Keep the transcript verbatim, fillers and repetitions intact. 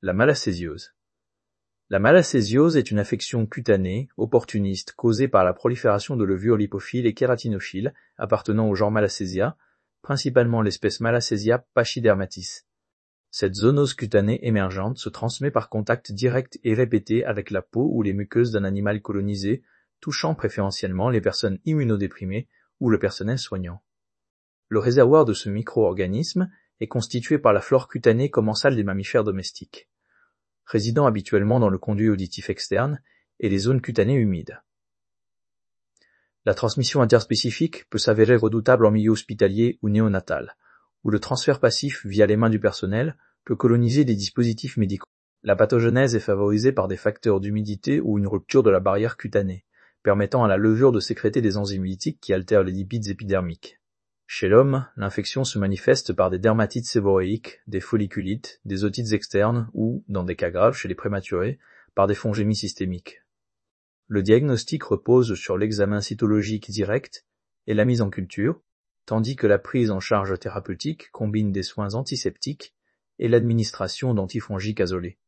La malacésiose. La malacésiose est une affection cutanée, opportuniste, causée par la prolifération de levures lipophiles et kératinophiles appartenant au genre Malassezia, principalement l'espèce Malassezia pachydermatis. Cette zoonose cutanée émergente se transmet par contact direct et répété avec la peau ou les muqueuses d'un animal colonisé, touchant préférentiellement les personnes immunodéprimées ou le personnel soignant. Le réservoir de ce micro-organisme est constitué par la flore cutanée commensale des mammifères domestiques, résidant habituellement dans le conduit auditif externe et les zones cutanées humides. La transmission interspécifique peut s'avérer redoutable en milieu hospitalier ou néonatal, où le transfert passif via les mains du personnel peut coloniser des dispositifs médicaux. La pathogenèse est favorisée par des facteurs d'humidité ou une rupture de la barrière cutanée, permettant à la levure de sécréter des enzymes lytiques qui altèrent les lipides épidermiques. Chez l'homme, l'infection se manifeste par des dermatites séborréiques, des folliculites, des otites externes ou, dans des cas graves chez les prématurés, par des fongémies systémiques. Le diagnostic repose sur l'examen cytologique direct et la mise en culture, tandis que la prise en charge thérapeutique combine des soins antiseptiques et l'administration d'antifongiques azolés.